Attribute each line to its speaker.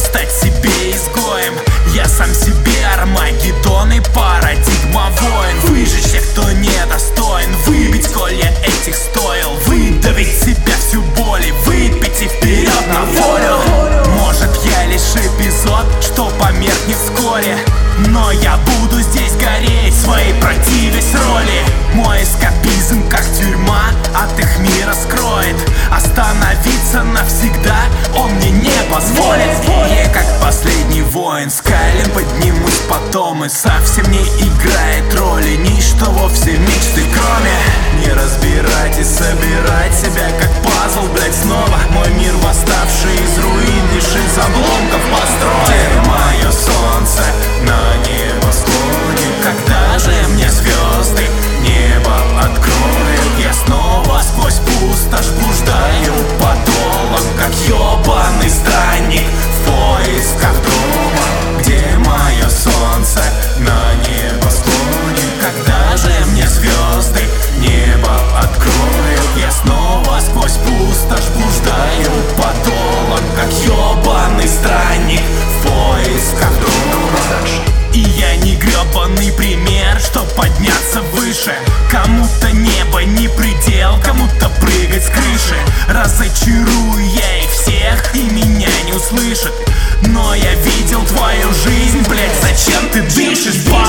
Speaker 1: стать себе изгоем. Я сам себе Армагеддон и парадигма воин. Выжечь всех, кто недостоин, выбить колья этих стоил, выдавить себя всю боль и выпить и вперед на волю. Может, я лишь эпизод, что померкнет вскоре, но я буду здесь гореть, своей противясь роли. Мой эскапизм, как тюрьма, от их мира скроет. Остановиться навсегда он мне не позволит. Я, как последний воин, скален поднимусь потом, и совсем не играет роли ничто, вовсе мечты кроме. Не разбирать и собирать себя, как пазл, блять, снова. Мой мир, восставший из руин, лишь из обломков построен. Где мое солнце на небосклоне? Когда же мне звезды небо откроют? Я снова сквозь пустошь блуждаю подолом, как ёбаный странник в поисках дома. Где мое солнце на небосклоне? Когда же мне звезды небо откроют? Я снова сквозь пустошь блуждаю подолом, как ёбаный странник в поисках дома. И я не грёбаный пример, чтоб подняться выше. Кому-то небо не предел, кому-то прыгать с крыши. Разочарую я их всех, и меня не услышат. Но я видел твою жизнь, блять, зачем ты дышишь,